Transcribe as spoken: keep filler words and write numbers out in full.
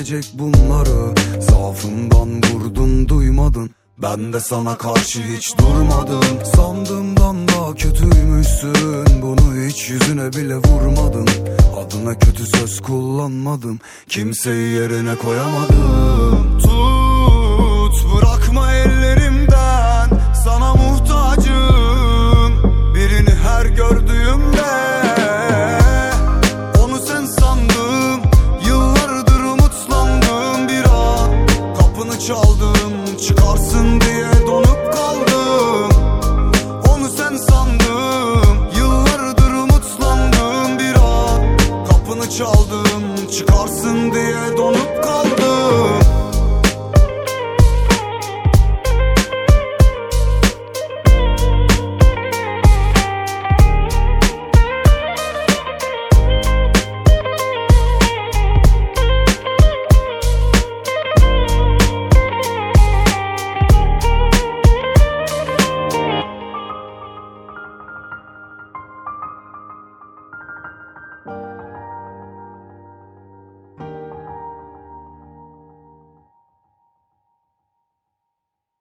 gelecek bunları. Zaafımdan vurdun duymadın, ben de sana karşı hiç durmadım. Sandığımdan daha kötüymüşsün, bunu hiç yüzüne bile vurmadım. Adına kötü söz kullanmadım, kimseyi yerine koyamadım. Tut, bırakma ellerimden, sana muhtacım. Birini her gördüğümde onu sen sandım. Yıllardır umutlandım, bir an kapını çaldım, çıkarsın diye donup kaldım. Onu sen sandım, yıllardır umutlandım, bir an kapını çaldım, çıkarsın diye donup